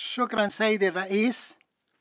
شكرا سيدي الرئيس.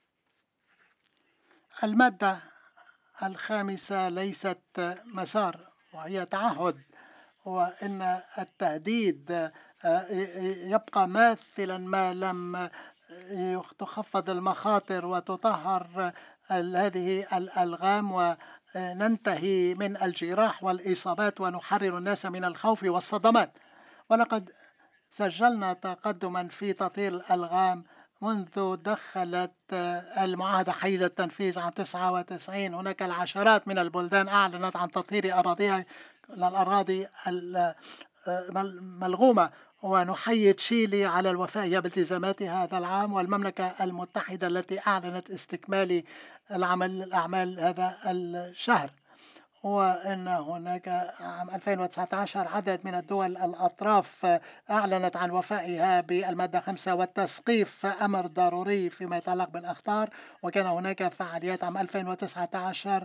المادة الخامسة ليست مسار وهي تعهد، وإن التهديد يبقى ماثلا ما لم تخفض المخاطر وتطهر هذه الألغام وننتهي من الجراح والإصابات ونحرر الناس من الخوف والصدمات. ولقد سجلنا تقدما في تطهير الألغام منذ دخلت المعاهدة حيز التنفيذ عام 99. هناك العشرات من البلدان أعلنت عن تطهير أراضيها الأراضي الملغومة، ونحيي تشيلي على الوفاء بالتزاماتها هذا العام، والمملكة المتحدة التي أعلنت استكمال الأعمال هذا الشهر. وأن هناك عام 2019 عدد من الدول الأطراف أعلنت عن وفائها بالمادة 5 والتسقيف أمر ضروري فيما يتعلق بالأخطار. وكان هناك فعاليات عام 2019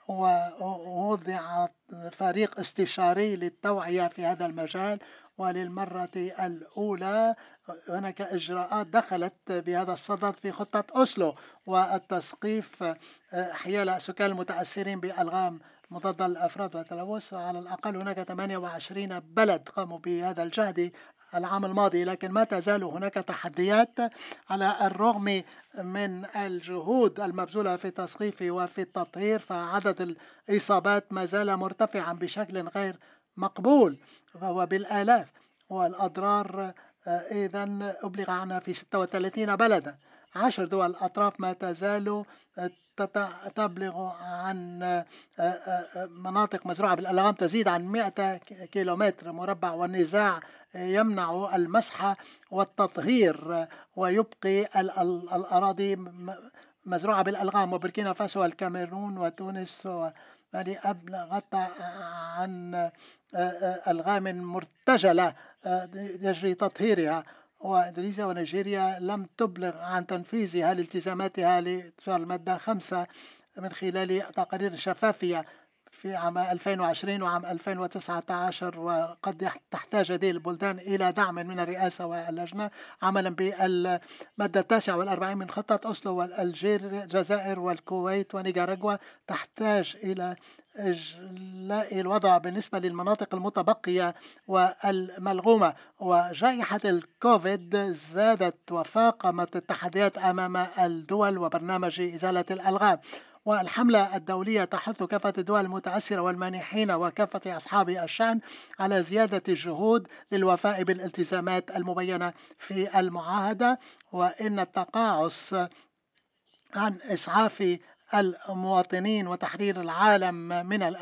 ووضع فريق استشاري للتوعية في هذا المجال، وللمرة الأولى هناك إجراءات دخلت بهذا الصدد في خطة أوسلو والتسقيف حيال سكان المتأثرين بألغام مضادة للأفراد والتلوث. وعلى الأقل هناك 28 بلد قاموا بهذا الجهد العام الماضي، لكن ما تزال هناك تحديات على الرغم من الجهود المبذولة في التسقيف وفي التطهير، فعدد الإصابات ما زال مرتفعا بشكل غير مقبول وهو بالآلاف، والأضرار إذن أبلغ عنها في 36 بلدا. 10 دول أطراف ما تزال تبلغ عن مناطق مزروعة بالألغام تزيد عن 100 كيلومتر مربع، والنزاع يمنع المسح والتطهير ويبقي الأراضي مزروعة بالألغام. وبوركينا فاسو والكاميرون وتونس ومالي أبلغت عن ألغام مرتجلة يجري تطهيرها، وإندونيسيا ونيجيريا لم تبلغ عن تنفيذها لالتزاماتها لإطفاء المادة 5 من خلال تقارير شفافية في عام 2020 وعام 2019. وقد تحتاج هذه البلدان إلى دعم من الرئاسة واللجنة عملا بالمادة 49 من خطة أوسلو. والجزائر والكويت ونيكاراغوا تحتاج إلى إجلاء الوضع بالنسبة للمناطق المتبقية والملغومة. وجائحة الكوفيد زادت وفاقمت التحديات أمام الدول وبرنامج إزالة الألغام. والحملة الدولية تحث كافة الدول المتأثرة والمانحين وكافة أصحاب الشأن على زيادة الجهود للوفاء بالالتزامات المبينة في المعاهدة، وإن التقاعس عن إسعاف المواطنين وتحرير العالم من